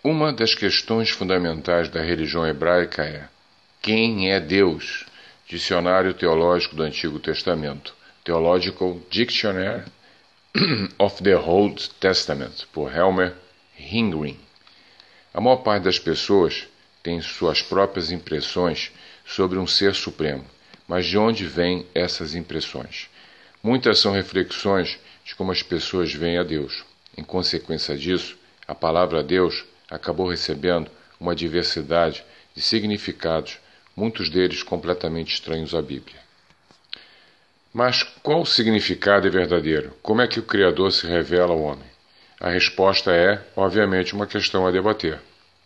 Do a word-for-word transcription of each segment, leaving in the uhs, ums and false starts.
Uma das questões fundamentais da religião hebraica é: quem é Deus? Dicionário Teológico do Antigo Testamento, Theological Dictionary of the Old Testament, por Helmer Ringring. A maior parte das pessoas tem suas próprias impressões sobre um ser supremo, mas de onde vêm essas impressões? Muitas são reflexões de como as pessoas veem a Deus. Em consequência disso, a palavra Deus acabou recebendo uma diversidade de significados, muitos deles completamente estranhos à Bíblia. Mas qual o significado é verdadeiro? Como é que o Criador se revela ao homem? A resposta é, obviamente, uma questão a debater.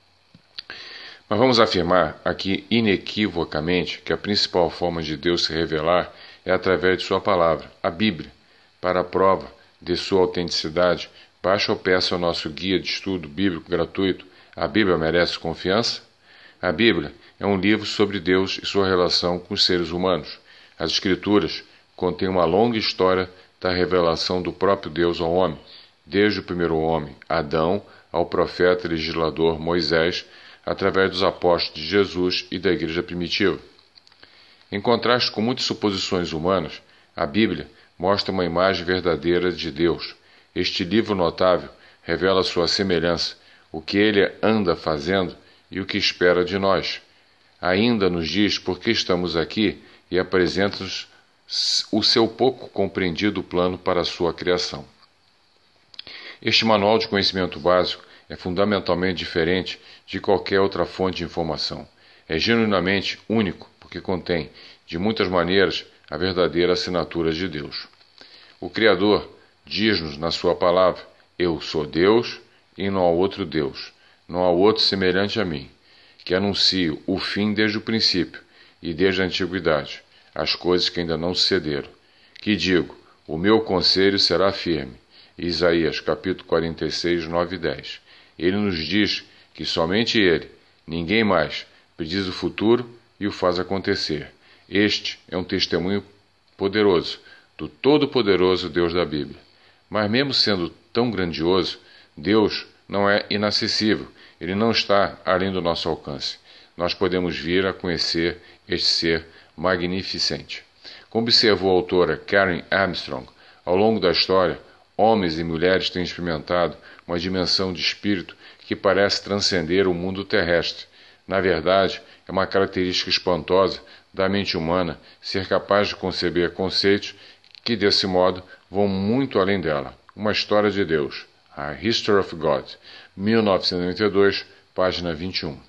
Mas vamos afirmar aqui inequivocamente que a principal forma de Deus se revelar é através de sua palavra, a Bíblia. Para a prova de sua autenticidade, baixe ou peça o nosso guia de estudo bíblico gratuito, A Bíblia Merece Confiança? A Bíblia é um livro sobre Deus e sua relação com os seres humanos. As Escrituras contêm uma longa história da revelação do próprio Deus ao homem, desde o primeiro homem, Adão, ao profeta e legislador Moisés, através dos apóstolos de Jesus e da igreja primitiva. Em contraste com muitas suposições humanas, a Bíblia mostra uma imagem verdadeira de Deus. Este livro notável revela sua semelhança, o que ele anda fazendo e o que espera de nós. Ainda nos diz por que estamos aqui e apresenta-nos o seu pouco compreendido plano para a sua criação. Este manual de conhecimento básico é fundamentalmente diferente de qualquer outra fonte de informação. É genuinamente único porque contém, de muitas maneiras, a verdadeira assinatura de Deus. O Criador diz-nos na sua palavra: eu sou Deus e não há outro Deus, não há outro semelhante a mim, que anuncio o fim desde o princípio e desde a antiguidade, as coisas que ainda não sucederam. Que digo, o meu conselho será firme. Isaías capítulo quarenta e seis, nove e dez. Ele nos diz que somente Ele, ninguém mais, prediz o futuro e o faz acontecer. Este é um testemunho poderoso do todo-poderoso Deus da Bíblia. Mas mesmo sendo tão grandioso, Deus não é inacessível, Ele não está além do nosso alcance. Nós podemos vir a conhecer este ser magnificente. Como observou a autora Karen Armstrong, ao longo da história, homens e mulheres têm experimentado uma dimensão de espírito que parece transcender o mundo terrestre. Na verdade, é uma característica espantosa da mente humana ser capaz de conceber conceitos que, desse modo, vão muito além dela. Uma história de Deus, A History of God, mil novecentos e noventa e dois, página vinte e um.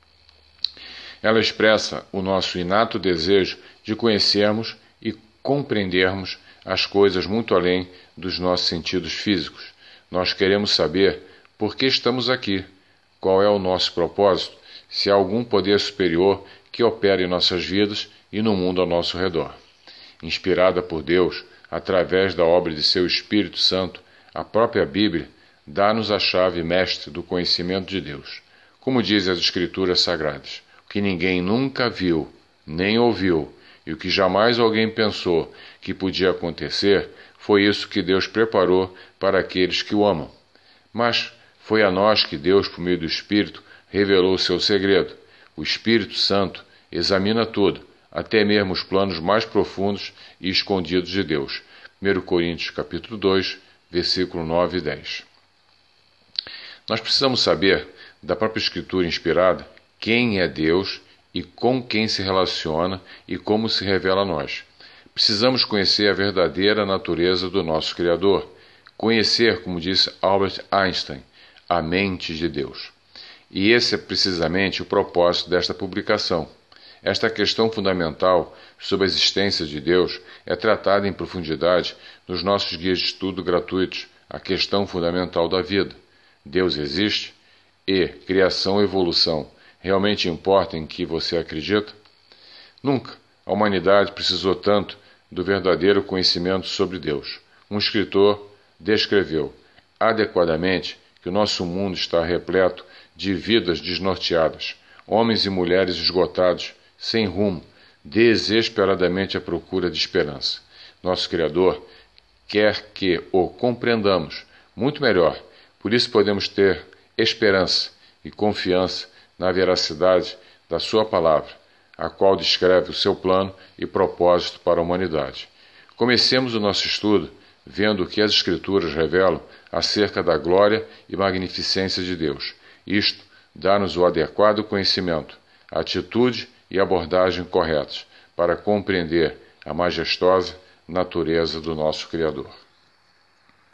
Ela expressa o nosso inato desejo de conhecermos e compreendermos as coisas muito além dos nossos sentidos físicos. Nós queremos saber por que estamos aqui, qual é o nosso propósito, se há algum poder superior que opera em nossas vidas e no mundo ao nosso redor. Inspirada por Deus, através da obra de seu Espírito Santo, a própria Bíblia dá-nos a chave mestre do conhecimento de Deus. Como dizem as Escrituras Sagradas, o que ninguém nunca viu, nem ouviu, e o que jamais alguém pensou que podia acontecer, foi isso que Deus preparou para aqueles que o amam. Mas foi a nós que Deus, por meio do Espírito, revelou o seu segredo. O Espírito Santo examina tudo, até mesmo os planos mais profundos e escondidos de Deus. primeira Coríntios capítulo dois, versículo nove e dez. Nós precisamos saber, da própria Escritura inspirada, quem é Deus e com quem se relaciona e como se revela a nós. Precisamos conhecer a verdadeira natureza do nosso Criador, conhecer, como disse Albert Einstein, a mente de Deus. E esse é precisamente o propósito desta publicação. Esta questão fundamental sobre a existência de Deus é tratada em profundidade nos nossos guias de estudo gratuitos, a questão fundamental da vida. Deus existe? E criação e evolução realmente importam em que você acredita? Nunca a humanidade precisou tanto do verdadeiro conhecimento sobre Deus. Um escritor descreveu adequadamente que o nosso mundo está repleto de vidas desnorteadas, homens e mulheres esgotados, sem rumo, desesperadamente à procura de esperança. Nosso Criador quer que o compreendamos muito melhor, por isso podemos ter esperança, e confiança na veracidade da sua palavra, a qual descreve o seu plano e propósito para a humanidade. Comecemos o nosso estudo vendo o que as Escrituras revelam acerca da glória e magnificência de Deus. Isto dá-nos o adequado conhecimento, atitude e abordagem corretas para compreender a majestosa natureza do nosso Criador.